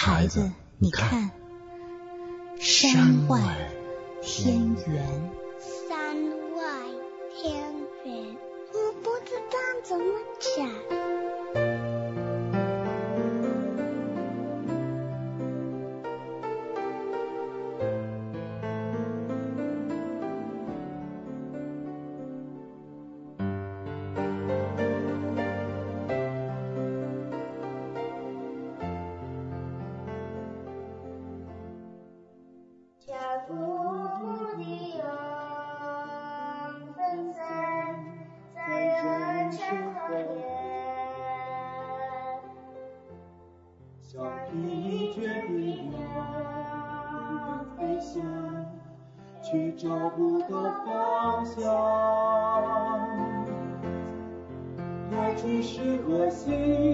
孩子，你看，山外天圆。 山外天圆，我不知道怎么讲。 去找不到方向，来去是何心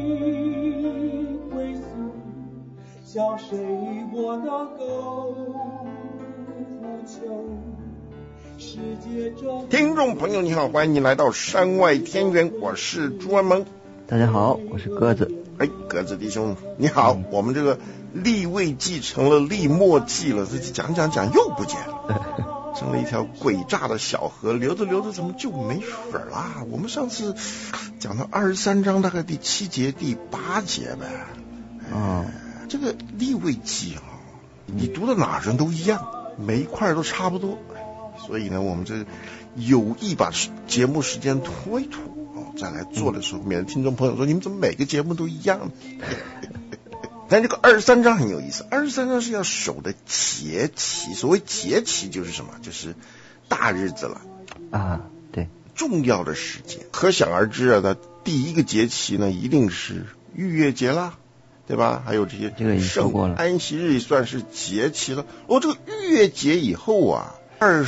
归宿，向谁我能够呼求？世界中听众朋友你好，欢迎你来到山外天圆，我是朱文萌。 大家好，我是鸽子。 鸽子弟兄你好，我们这个立位记成了立墨记了，这讲又不见了，成了一条诡诈的小河，流着流着怎么就没水了？我们上次讲到23章大概第7节第8节呗。这个立位记你读到哪人都一样，每一块都差不多，所以呢我们这有意把节目时间拖一拖再来做的时候，免得听众朋友说你们怎么每个节目都一样但这个23章很有意思，23章是要守的节期。所谓节期就是什么？就是大日子了啊，对， 重要的时间。可想而知啊，它第一个节期呢一定是逾越节啦，对吧？还有这些圣安息日也算是节期了。这个逾越节以后啊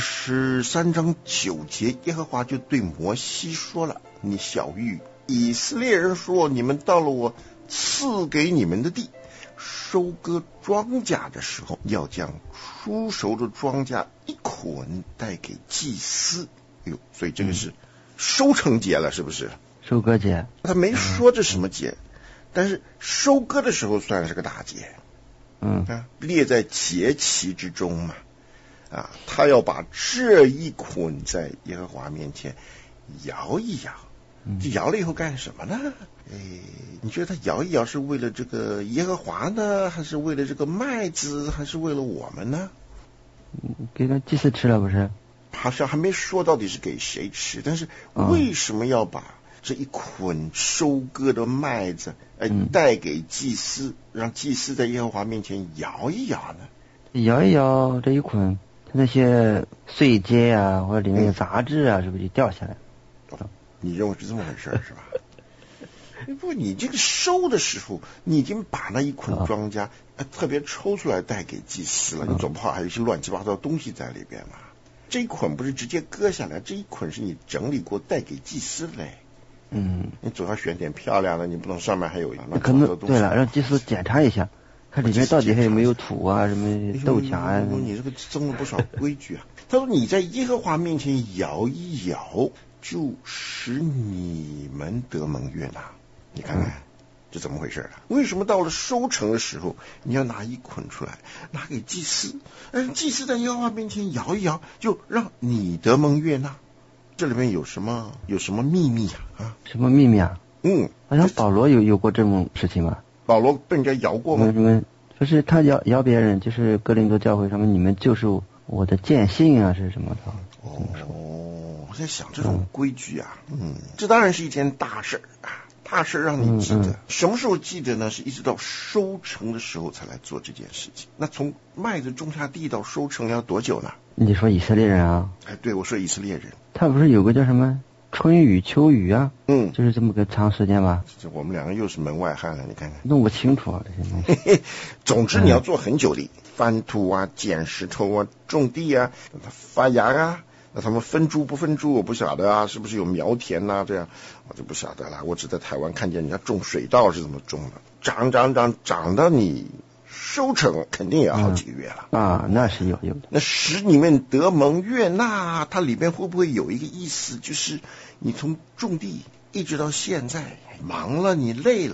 ，23章9节，耶和华就对摩西说了：你晓谕以色列人说，你们到了我赐给你们的地，收割庄稼的时候，要将初熟的庄稼一捆带给祭司。所以这个是收成节了，是不是？ 收割节， 他没说这什么节，但是收割的时候算是个大节，列在节期之中嘛。他要把这一捆在耶和华面前摇一摇，这摇了以后干什么呢？你觉得他摇一摇是为了这个耶和华呢，还是为了这个麦子，还是为了我们呢？ 给他祭司吃了不是？ 好像还没说到底是给谁吃，但是为什么要把这一捆收割的麦子带给祭司，让祭司在耶和华面前摇一摇呢？ 摇一摇这一捆，它那些碎秸啊，或者里面有杂质啊，是不是就掉下来？ 你认为是这么回事是吧？不，你这个收的时候，你已经把那一捆庄稼特别抽出来带给祭司了，你总不好还有一些乱七八糟的东西在里边嘛。这一捆不是直接割下来，这一捆是你整理过带给祭司嘞。你总要选点漂亮的，你不能上面还有可能对了，让祭司检查一下，看里面到底还有没有土啊，什么豆荚啊。 你这个增了不少规矩啊。他说你在耶和华面前摇一摇，就使你们得蒙悦纳。你看看这怎么回事啊？为什么到了收成的时候你要拿一捆出来拿给祭司，而祭司在耶和华面前摇一摇，就让你得蒙悦纳？这里面有什么秘密啊？ 什么秘密啊？好像保罗有过这种事情吧？ 保罗被人家摇过吗？ 就是他摇别人，就是哥林多教会上面，你们就是我的见信啊，是什么的？ 我在想这种规矩啊，这当然是一件大事啊。大事让你记得，什么时候记得呢？是一直到收成的时候才来做这件事情。那从麦子种下地到收成要多久呢？ 你说以色列人啊？ 对，我说以色列人。 他不是有个叫什么春雨秋雨啊？就是这么个长时间吧。 这我们两个又是门外汉了，你看看。 弄不清楚啊这些东西。 总之你要做很久的，翻土啊，捡石头啊，种地啊，让它发芽啊。那他们分株不分株我不晓得啊，是不是有苗田啊？这样我就不晓得了。我只在台湾看见人家种水稻是怎么种的，长到你收成肯定也要好几个月了那是有的。 那使你们得蒙悦纳，它里面会不会有一个意思，就是你从种地一直到现在忙了，你累了，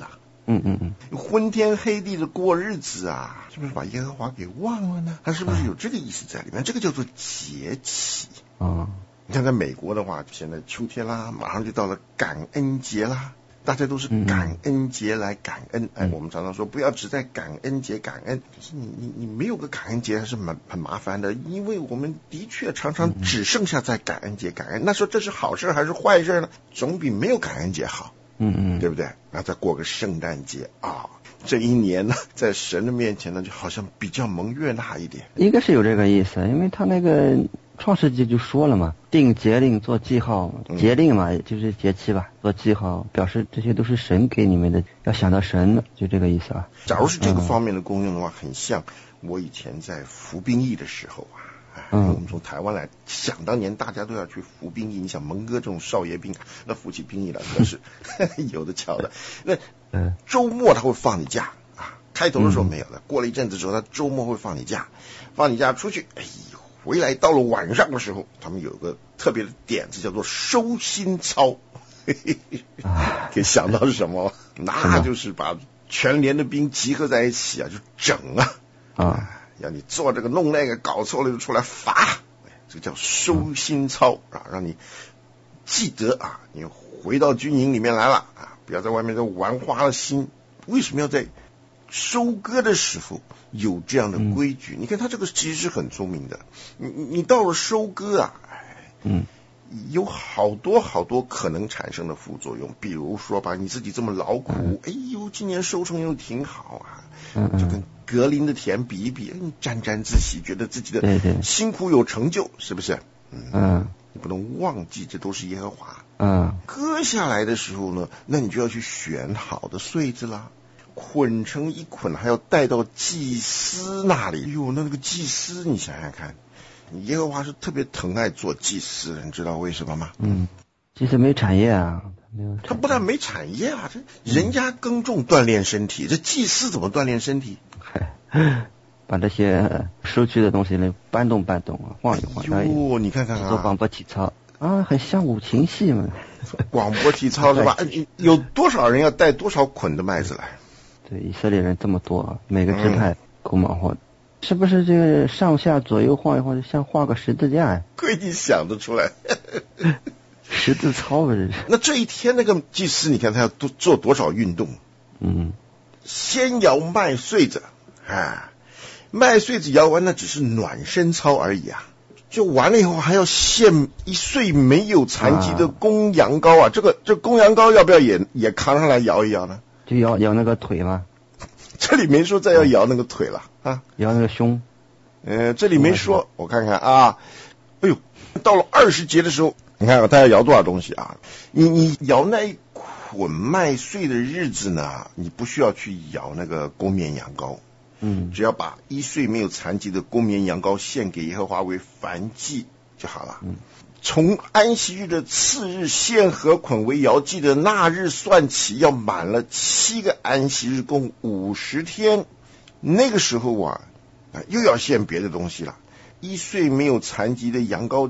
昏天黑地的过日子啊，是不是把耶和华给忘了呢？他是不是有这个意思在里面？这个叫做节气。你看在美国的话，现在秋天啦，马上就到了感恩节啦，大家都是感恩节来感恩。我们常常说不要只在感恩节感恩，可是你没有个感恩节还是很麻烦的，因为我们的确常常只剩下在感恩节感恩。那说这是好事还是坏事呢？总比没有感恩节好。对不对？然后再过个圣诞节啊，这一年呢，在神的面前呢，就好像比较蒙悦纳一点。 应该是有这个意思，因为他那个创世纪就说了嘛，定节令做记号，节令嘛，就是节期吧，做记号，表示这些都是神给你们的，要想到神的，就这个意思啊。 假如是这个方面的功用的话，很像我以前在服兵役的时候啊。我们从台湾来，想当年大家都要去服兵役，你想蒙哥这种少爷兵，那服起兵役来可是有的瞧的。那周末他会放你假啊，开头的时候没有的，过了一阵子之后，他周末会放你假出去，回来到了晚上的时候，他们有个特别的点子叫做收心操。可以想到是什么？那就是把全连的兵集合在一起啊，就整要你做这个弄那个，搞错了就出来罚，这个叫收心操啊，让你记得啊，你回到军营里面来了啊，不要在外面再玩花了心。为什么要在收割的时候有这样的规矩？你看他这个其实是很聪明的。你到了收割啊，有好多可能产生的副作用，比如说吧，你自己这么劳苦，今年收成又挺好啊。就跟格林的田比一比，你沾沾自喜，觉得自己的辛苦有成就，是不是？你不能忘记这都是耶和华。割下来的时候呢，那你就要去选好的穗子啦，捆成一捆，还要带到祭司那里。那个祭司，你想想看，耶和华是特别疼爱做祭司，你知道为什么吗？ 祭司没产业啊。 他不但没产业啊，这人家耕种锻炼身体，这祭司怎么锻炼身体？ 把这些收取的东西呢搬动啊，晃一晃。 你看看啊， 做广播体操啊，很像五禽戏嘛。 广播体操是吧？有多少人要带多少捆的麦子来？ 对，以色列人这么多，每个支派够忙活的。是不是这个上下左右晃一晃，就像画个十字架呀？ 亏你想得出来。 十字操吧，这是。 那这一天那个祭司，你看他要做多少运动？先摇麦穗子麦穗子摇完，那只是暖身操而已啊。就完了以后，还要献一穗没有残疾的公羊羔啊。这公羊羔要不要也扛上来摇一摇呢？ 就摇那个腿吗？ 这里没说再要摇那个腿了啊， 摇那个胸。 这里没说，我看看啊。到了20节的时候，你看他要摇多少东西啊？你摇那一捆麦穗的日子呢，你不需要去摇那个公绵羊羔，只要把一岁没有残疾的公绵羊羔献给耶和华为燔祭就好了。从安息日的次日献和捆为摇祭的那日算起，要满了7个安息日，共50天。那个时候啊，又要献别的东西了。1岁没有残疾的羊羔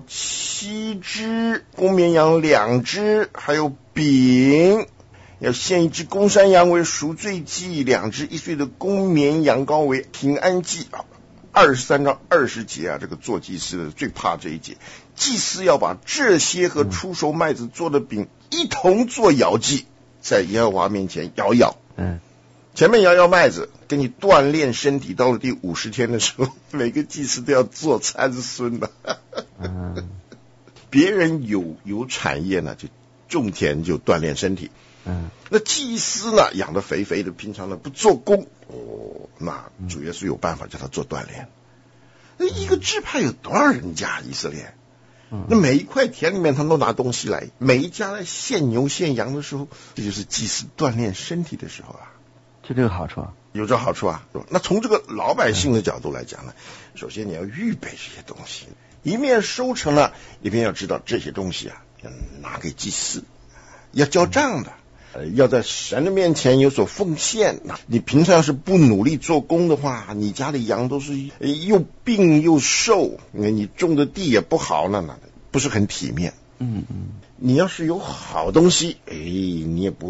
7只，公绵羊2只，还有饼。要献1只公山羊为赎罪祭，2只1岁的公绵羊羔为平安祭。23章20节啊，这个做祭司的最怕这一节。祭司要把这些和出熟麦子做的饼一同做摇祭，在耶和华面前摇一摇。前面摇摇麦子，给你锻炼身体。到了第50天的时候，每个祭司都要做参孙了。别人有产业呢，就种田就锻炼身体。那祭司呢，养得肥肥的，平常呢不做工，那主耶稣有办法叫他做锻炼。那一个支派有多少人家？以色列，那每一块田里面他们都拿东西来，每一家来献牛献羊的时候，这就是祭司锻炼身体的时候啊。 就这个好处啊？有这好处啊。那从这个老百姓的角度来讲呢，首先你要预备这些东西，一面收成了，一边要知道这些东西啊要拿给祭司，要交账的。要在神的面前有所奉献。你平常要是不努力做工的话，你家里羊都是又病又瘦，你种的地也不好，那不是很体面。你要是有好东西，你也不会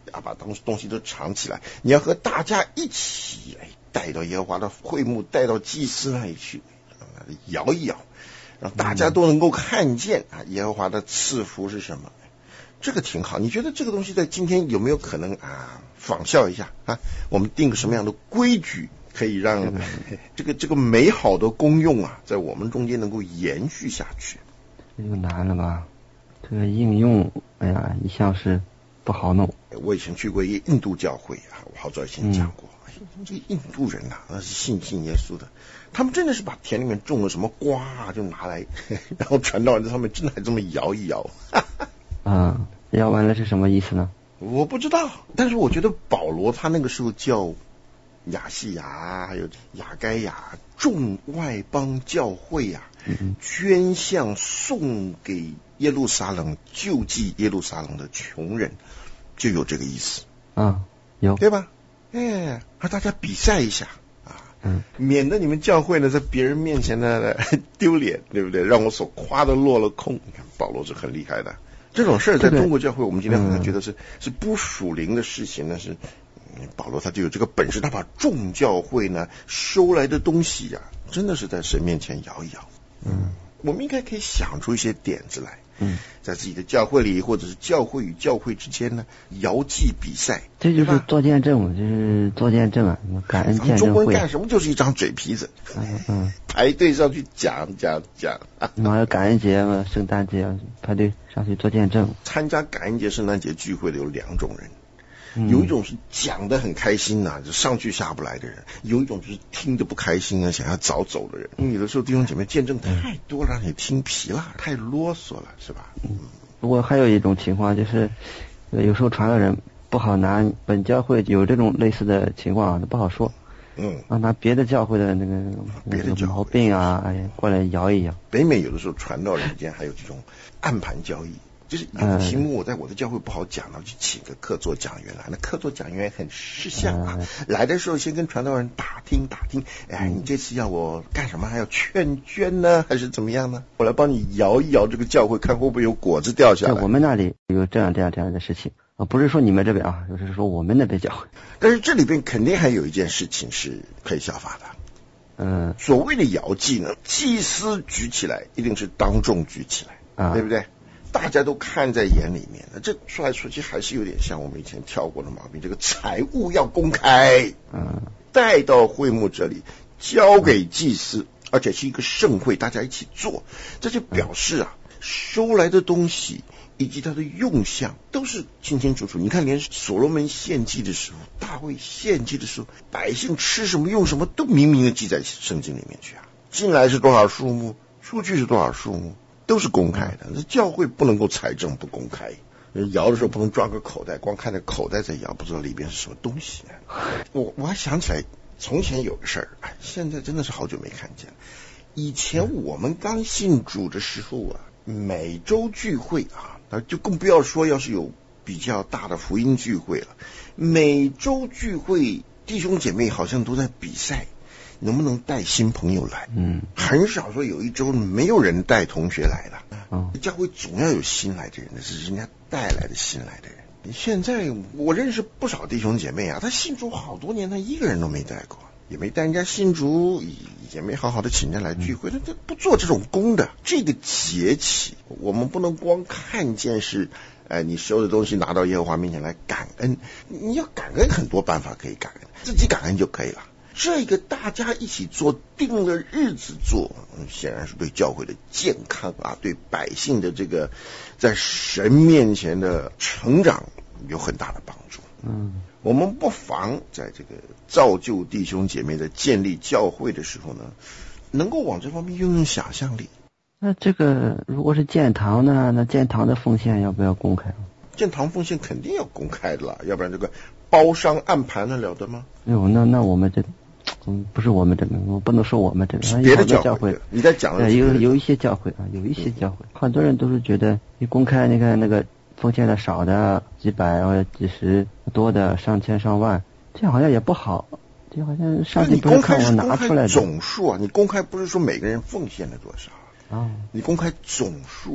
把东西都藏起来，你要和大家一起带到耶和华的会幕，带到祭司那里去，摇一摇，让大家都能够看见耶和华的赐福是什么。这个挺好。你觉得这个东西在今天有没有可能仿效一下我们定个什么样的规矩，可以让这个美好的功用在我们中间能够延续下去？ 这就难了吧？这个应用，一向是不好弄。 我以前去过一个印度教会我好早以前讲过，这个印度人那是信耶稣的，他们真的是把田里面种了什么瓜就拿来，然后传道人在上面真的还这么摇一摇。 摇完了是什么意思呢？ 我不知道，但是我觉得保罗他那个时候叫亚细亚还有亚该亚众外邦教会捐项送给耶路撒冷，救济耶路撒冷的穷人，就有这个意思有对吧？和大家比赛一下免得你们教会呢在别人面前呢丢脸，对不对？让我所夸的落了空。你看保罗是很厉害的，这种事在中国教会我们今天好像觉得是不属灵的事情呢，是保罗他就有这个本事，他把众教会呢收来的东西真的是在神面前摇一摇。我们应该可以想出一些点子来，在自己的教会里或者是教会与教会之间呢摇祭比赛， 这就是做见证，就是做见证感恩见证会。 中国人干什么就是一张嘴皮子，排队上去讲。 还有感恩节嘛，圣诞节排队上去做见证。 参加感恩节、圣诞节聚会的有两种人，有一种是讲得很开心就上去下不来的人，有一种就是听得不开心想要早走的人。有的时候弟兄姐妹见证太多了，让你听疲了，太啰嗦了，是吧？ 不过还有一种情况就是，有时候传道人不好拿本教会有这种类似的情况不好说。拿别的教会的那个毛病过来摇一摇。北美有的时候传道人间还有这种暗盘交易，就是有题目我在我的教会不好讲就请个客座讲员来，那客座讲员很识相来的时候先跟传道人打听，你这次要我干什么？还要劝捐呢，还是怎么样呢？我来帮你摇一摇这个教会，看会不会有果子掉下来。 我们那里有这样的事情不是说你们这边就是说我们那边教会。 但是这里边肯定还有一件事情是可以效法的。所谓的摇祭呢，祭司举起来一定是当众举起来，对不对？大家都看在眼里面，这说来说去还是有点像我们以前跳过的毛病，这个财物要公开，带到会幕这里，交给祭司，而且是一个盛会，大家一起做，这就表示收来的东西以及它的用项都是清清楚楚。你看连所罗门献祭的时候，大卫献祭的时候，百姓吃什么用什么都明明的记在圣经里面去进来是多少数目，出去是多少数目，都是公开的。那教会不能够财政不公开，摇的时候不能抓个口袋，光看着口袋在摇，不知道里边是什么东西。我还想起来从前有个事儿，现在真的是好久没看见了。以前我们刚信主的时候每周聚会就更不要说要是有比较大的福音聚会了。每周聚会弟兄姐妹好像都在比赛能不能带新朋友来，很少说有一周没有人带同学来了。教会总要有新来的人，那是人家带来的新来的人。现在我认识不少弟兄姐妹他信主好多年，他一个人都没带过，也没带人家信主，也没好好的请人家来聚会，他不做这种功的。这个节气我们不能光看见是你收的东西拿到耶和华面前来感恩，你要感恩很多办法可以感恩，自己感恩就可以了。这个大家一起做，定了日子做，显然是对教会的健康对百姓的这个在神面前的成长有很大的帮助。我们不妨在这个造就弟兄姐妹的建立教会的时候呢，能够往这方面运用想象力。 那这个如果是建堂呢，那建堂的奉献要不要公开？ 建堂奉献肯定要公开的啦，要不然这个包商暗盘了得吗？ 那我们这不是我们这边，我不能说我们这边， 别的教会你在讲的有一些教会有一些教会，很多人都是觉得你公开，你看那个奉献的少的几百或者几十，多的上千上万，这样好像也不好，这好像上帝不是看我拿出来的总数你公开不是说每个人奉献了多少你公开总数，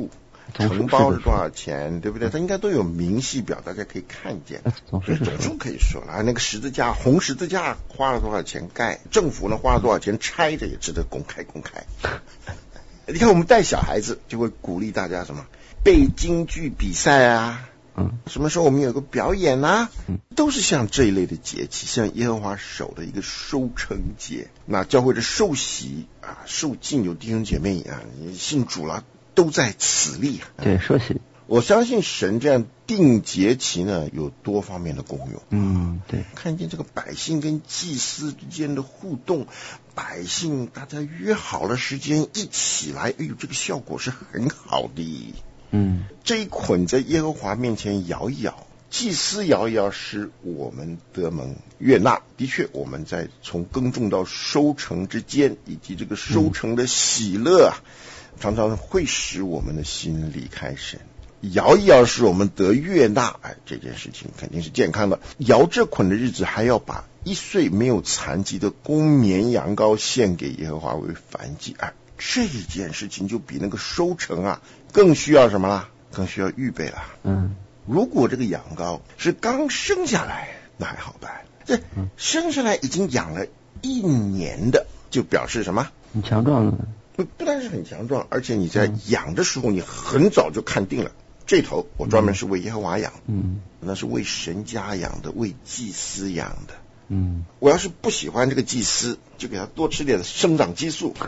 承包是多少钱，对不对？它应该都有明细表，大家可以看见。总数可以说了，那个十字架，红十字架花了多少钱盖，政府呢花了多少钱拆着，也值得公开。你看我们带小孩子就会鼓励大家什么背京剧比赛啊，什么时候我们有个表演啊，都是像这一类的节气，像耶和华守的一个收成节。那教会的受洗啊、受浸，有弟兄姐妹啊，你信主了，都在此例。 对，受洗。 我相信神这样定节期呢，有多方面的功用。 对， 看见这个百姓跟祭司之间的互动，百姓大家约好了时间一起来，哎呦，这个效果是很好的。这一捆在耶和华面前摇一摇，祭司摇一摇，使我们得蒙悦纳。的确，我们在从耕种到收成之间，以及这个收成的喜乐常常会使我们的心离开神。摇一摇使我们得悦纳，这件事情肯定是健康的。摇这捆的日子，还要把1岁没有残疾的公绵羊羔献给耶和华为燔祭。这件事情就比那个收成更需要什么啦？更需要预备了。如果这个羊羔是刚生下来，那还好办。这生下来已经养了1年的，就表示什么？ 很强壮了。 不但是很强壮，而且你在养的时候，你很早就看定了。这头我专门是为耶和华养，那是为神家养的，为祭司养的。我要是不喜欢这个祭司，就给他多吃点生长激素。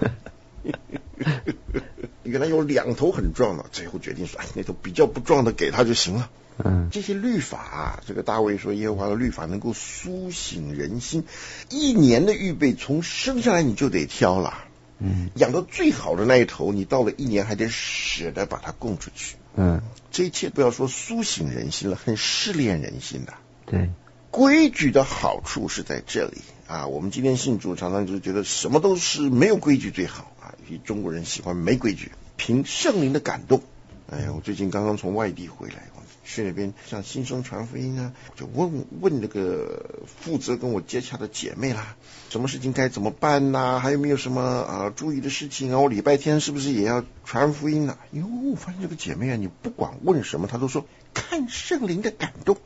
原来有2头很壮的，最后决定说，那头比较不壮的给他就行了。这些律法这个大卫说耶和华的律法能够苏醒人心，1年的预备，从生下来你就得挑了。养到最好的那一头，你到了1年还得舍得把它供出去。这一切不要说苏醒人心了，很试炼人心的。 对， 规矩的好处是在这里我们今天信主常常就是觉得什么都是没有规矩最好中国人喜欢没规矩，凭圣灵的感动。我最近刚刚从外地回来，我去那边像新生传福音就问那个负责跟我接洽的姐妹啦，什么事情该怎么办还有没有什么注意的事情我礼拜天是不是也要传福音我发现这个姐妹你不管问什么，她都说看圣灵的感动。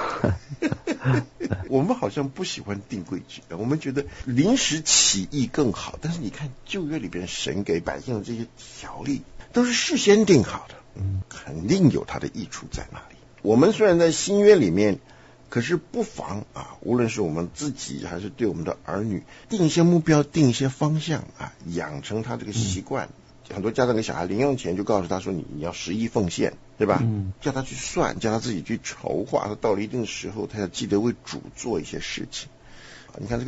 我们好像不喜欢定规矩，我们觉得临时起意更好。但是你看旧约里边神给百姓的这些条例都是事先定好的，肯定有它的益处在那里。我们虽然在新约里面，可是不妨无论是我们自己还是对我们的儿女，定一些目标，定一些方向养成他这个习惯。很多家长给小孩零用钱就告诉他说你要11奉献，对吧？叫他去算，叫他自己去筹划，他到了一定的时候他要记得为主做一些事情。你看这个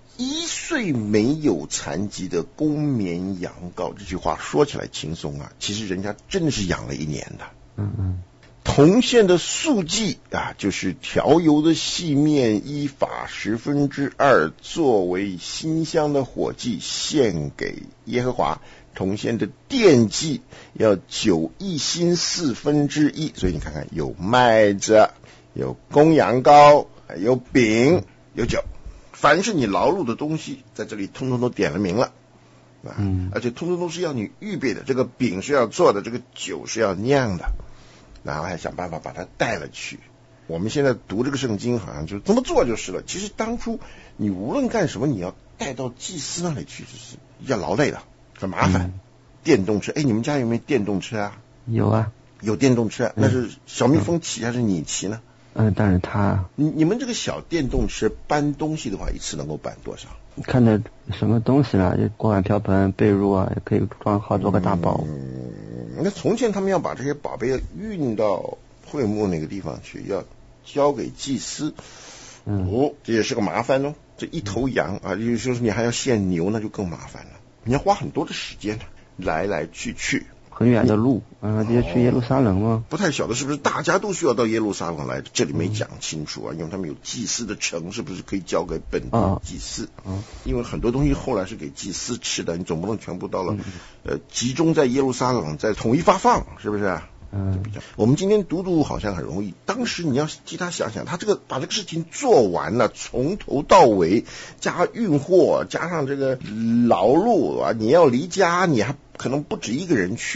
1岁没有残疾的公绵羊羔，这句话说起来轻松其实人家真的是养了1年的。铜线的素祭就是调油的细面依法2/10作为馨香的火祭献给耶和华。铜线的奠祭要9一新1/4，所以你看看有麦子，有公羊羔，有饼，有酒，凡是你劳碌的东西在这里通通都点了名了。而且通通都是要你预备的，这个饼是要做的，这个酒是要酿的，然后还想办法把它带了去。我们现在读这个圣经好像就这么做就是了，其实当初你无论干什么，你要带到祭司那里去，就是要劳累的，很麻烦。电动车，你们家有没有电动车有有电动车那是小蜜蜂骑还是你骑呢？ 当然他。 你们这个小电动车搬东西的话，一次能够搬多少？ 看着什么东西啦，就锅碗瓢盆被褥也可以装好多个大包。 那从前他们要把这些宝贝运到会幕那个地方去，要交给祭司。这也是个麻烦这一头羊就是说你还要献牛，那就更麻烦了，你要花很多的时间来来去去， 很远的路就去耶路撒冷吗？ 不太晓得是不是大家都需要到耶路撒冷来，这里没讲清楚因为他们有祭司的城，是不是可以交给本地祭司？因为很多东西后来是给祭司吃的，你总不能全部到了集中在耶路撒冷再统一发放，是不是？我们今天读好像很容易，当时你要替他想想，他把这个事情做完了，从头到尾加运货，加上这个劳碌你要离家，你还可能不止一个人去，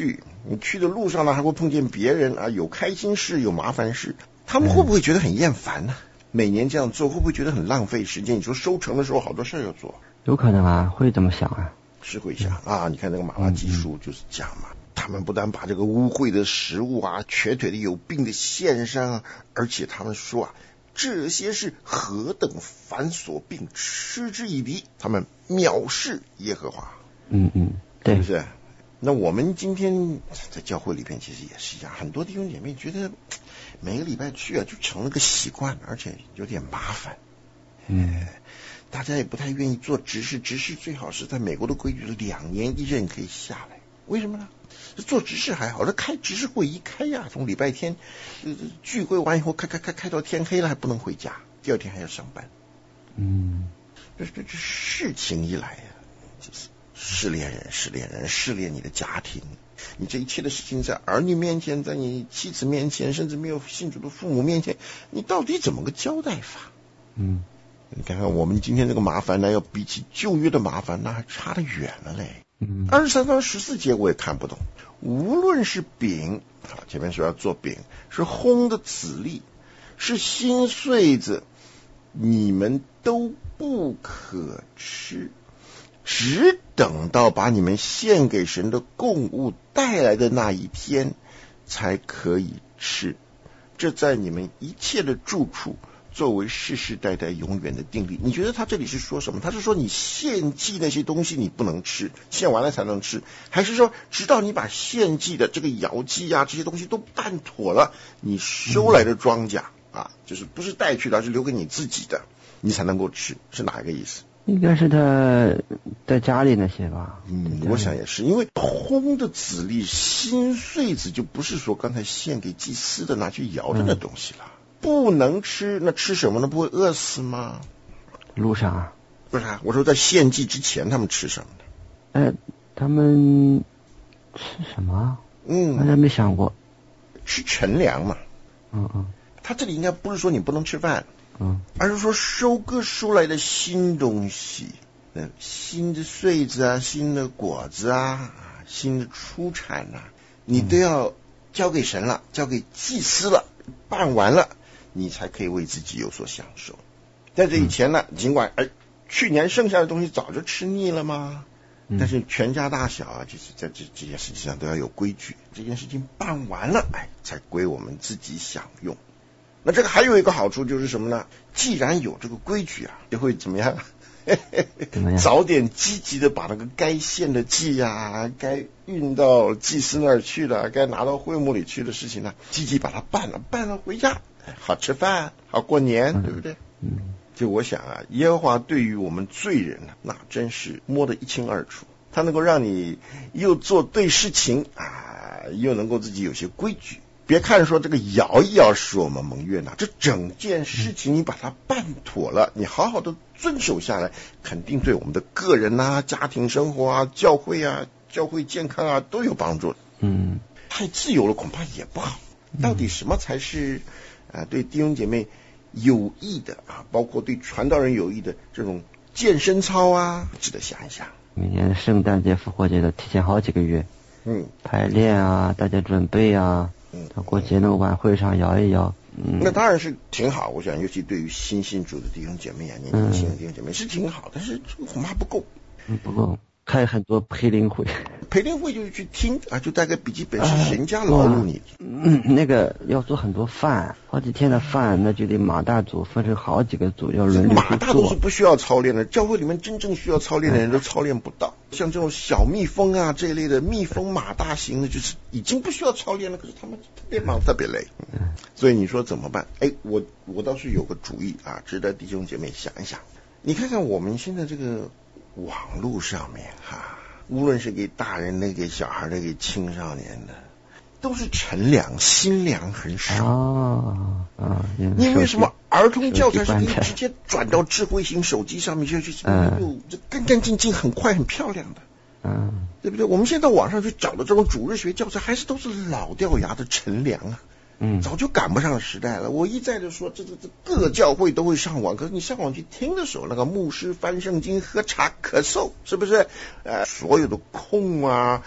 你去的路上呢，还会碰见别人啊，有开心事，有麻烦事，他们会不会觉得很厌烦呢？每年这样做，会不会觉得很浪费时间？你说收成的时候好多事要做， 有可能啊，会这么想啊。 是会想啊，你看那个马拉基书就是讲嘛，他们不但把这个污秽的食物啊，瘸腿的有病的献上啊，而且他们说啊，这些是何等繁琐，并嗤之以鼻，他们藐视耶和华。 对， 是不是？那我们今天在教会里边其实也是一样，很多弟兄姐妹觉得每个礼拜去啊，就成了个习惯，而且有点麻烦。大家也不太愿意做执事，执事最好是在美国的规矩2年1任可以下来，为什么呢？做执事还好，这开执事会一开呀，从礼拜天聚会完以后开到天黑了还不能回家，第二天还要上班。这事情一来呀，就是试炼人，试炼你的家庭，你这一切的事情在儿女面前，在你妻子面前，甚至没有信主的父母面前，你到底怎么个交代法？你看看我们今天这个麻烦呢，要比起旧约的麻烦，那还差得远了嘞。23章14节我也看不懂。无论是饼，前面说要做饼，是烘的籽粒，是新穗子，你们都不可吃，只等到把你们献给神的供物带来的那一天才可以吃。这在你们一切的住处作为世世代代永远的定例。你觉得他这里是说什么？他是说你献祭那些东西你不能吃，献完了才能吃，还是说直到你把献祭的这个摇祭啊这些东西都办妥了，你收来的庄稼啊，就是不是带去的，而是留给你自己的，你才能够吃，是哪一个意思？ 应该是他在家里那些吧。 我想也是，因为烘的籽粒、新穗子就不是说刚才献给祭司的拿去摇的那东西了。不能吃，那吃什么呢？不会饿死吗？ 路上啊？ 不是啊，我说在献祭之前他们吃什么呢？ 他们吃什么？好像没想过。 吃陈粮嘛。他这里应该不是说你不能吃饭，而是说收割出来的新东西，新的穗子啊，新的果子啊，新的出产啊，你都要交给神了，交给祭司了，办完了你才可以为自己有所享受。在这以前呢，尽管去年剩下的东西早就吃腻了嘛，但是全家大小啊，就是在这件事情上都要有规矩，这件事情办完了才归我们自己享用。那这个还有一个好处就是什么呢？既然有这个规矩啊，就会怎么样？早点积极的把那个该献的祭啊，该运到祭司那儿去的，该拿到会幕里去的事情呢，积极把它办了回家，好吃饭，好过年，对不对？就我想啊，耶和华对于我们罪人呢，那真是摸得一清二楚。他能够让你又做对事情啊，又能够自己有些规矩。别看说这个摇一摇使我们蒙悦纳，这整件事情你把它办妥了，你好好的遵守下来，肯定对我们的个人啊、家庭生活啊、教会健康啊都有帮助。太自由了恐怕也不好。到底什么才是对弟兄姐妹有益的啊，包括对传道人有益的这种健身操啊，值得想一想。 每年圣诞节、复活节的提前好几个月，排练啊，大家准备啊，到过节那个晚会上摇一摇。 那当然是挺好，我想尤其对于新信主的弟兄姐妹啊，年轻的弟兄姐妹是挺好，但是恐怕不够。 不够。开很多培灵会就是去听啊，就带个笔记本，是人家劳碌你。 那个要做很多饭，好几天的饭，那就得马大组分成好几个组，要轮流去做。 马大都是不需要操练的，教会里面真正需要操练的人都操练不到。像这种小蜜蜂啊这一类的蜜蜂马大型的，就是已经不需要操练了，可是他们特别忙特别累。所以你说怎么办？我倒是有个主意啊，值得弟兄姐妹想一想。你看看我们现在这个网络上面无论是给大人的、给小孩的、给青少年的，都是陈粮，新粮很少。你为什么儿童教材是可以直接转到智慧型手机上面去干干净净、很快、很漂亮的？对不对？我们现在到网上去找的这种主日学教材，还是都是老掉牙的陈粮啊。早就赶不上时代了。我一再的说，这各教会都会上网，可是你上网去听的时候，那个牧师翻圣经、喝茶咳嗽，是不是？所有的空啊，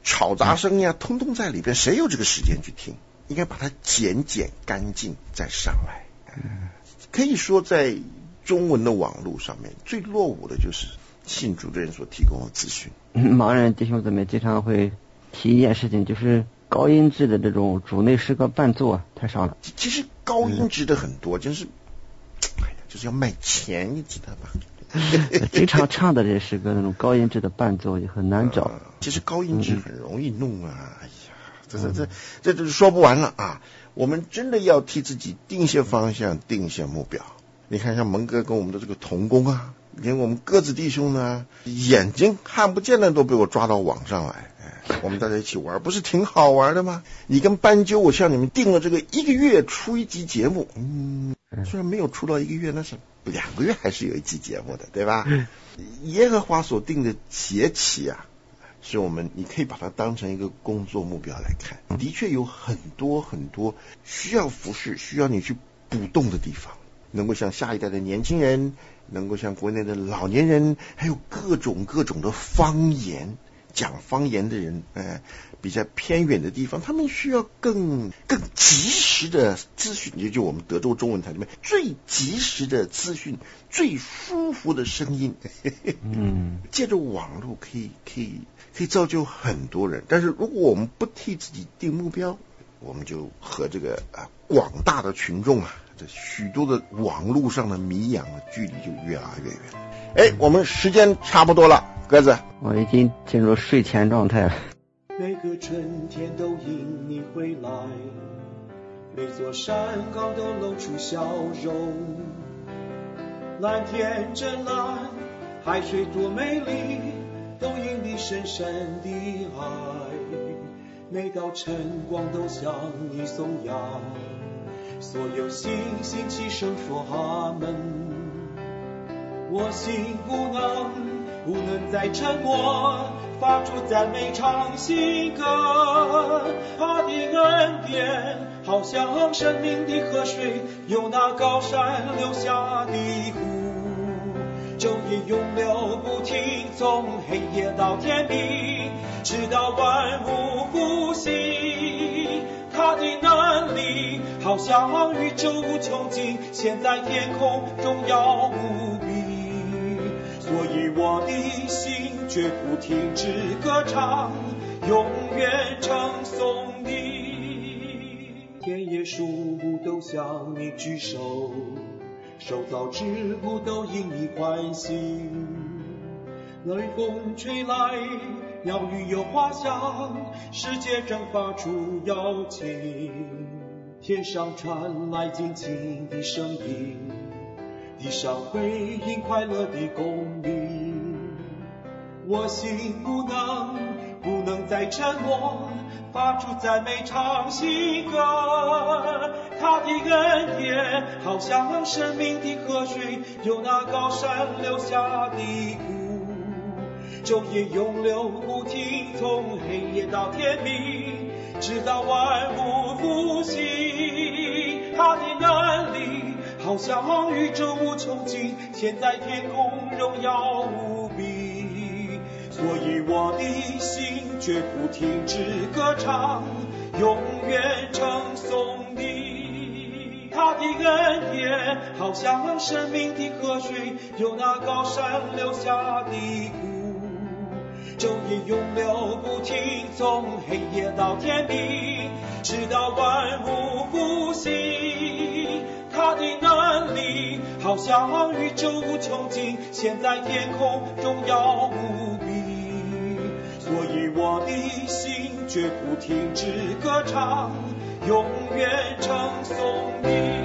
吵杂声呀，通通在里边，谁有这个时间去听？应该把它剪干净再上来。可以说在中文的网络上面最落伍的就是信主的人所提供的资讯。 盲人弟兄姊妹经常会提一件事情，就是高音质的这种主内诗歌伴奏啊太少了。 其实高音质的很多，就是要卖钱，你知道吧？ 经常唱的这些诗歌那种高音质的伴奏也很难找。 其实高音质很容易弄啊，哎呀，这说不完了啊！我们真的要替自己定下方向，定下目标。你看像蒙哥跟我们的这个同工啊，连我们鸽子弟兄呢，眼睛看不见的都被我抓到网上来，我们大家一起玩，不是挺好玩的吗？你跟斑鸠，我向你们定了这个1个月出一集节目，虽然没有出到1个月，但是2个月还是有一集节目的，对吧？耶和华所定的节期啊，是你可以把它当成一个工作目标来看。的确有很多需要服侍，需要你去补洞的地方，能够像下一代的年轻人，能够像国内的老年人，还有各种的方言，讲方言的人，比较偏远的地方，他们需要更及时的资讯，也就我们德州中文台里面最及时的资讯，最舒服的声音。借着网络可以造就很多人，但是如果我们不替自己定目标，我们就和这个广大的群众啊，这许多的网络上的迷养的距离就越拉越远。我们时间差不多了，鸽子， 我已经进入睡前状态了。 每个春天都因你回来，每座山岗都露出笑容。蓝天真蓝，海水多美丽，都因你深深的爱。每道晨光都向你颂扬，所有星星齐声说阿门。我心不能再沉默，发出赞美唱新歌。他的恩典好像生命的河水，由那高山流下的湖，昼夜永流不停，从黑夜到天明，直到万物复兴。他的能力好像宇宙无穷尽，现在天空荣耀无比。所以我的心绝不停止歌唱，永远称颂你。田野树木都向你举手，受造之物都因你欢喜。雷风吹来，鸟语有花香，世界正发出邀请。天上传来静静的声音，地上回应快乐的公鸣。我心不能再沉默，发出赞美唱新歌。他的恩典好像生命的河水，由那高山流下的湖，昼夜永流不停，从黑夜到天明，直到万物复兴。他的能力好像宇宙无穷尽，现在天空荣耀无比。所以我的心绝不停止歌唱，永远称颂你。他的恩典好像生命的河水，由那高山流下的湖，昼夜永流不停，从黑夜到天明，直到万物复兴。他的能力好像宇宙无穷尽，现在天空荣耀无比。所以我的心绝不停止歌唱，永远称颂你。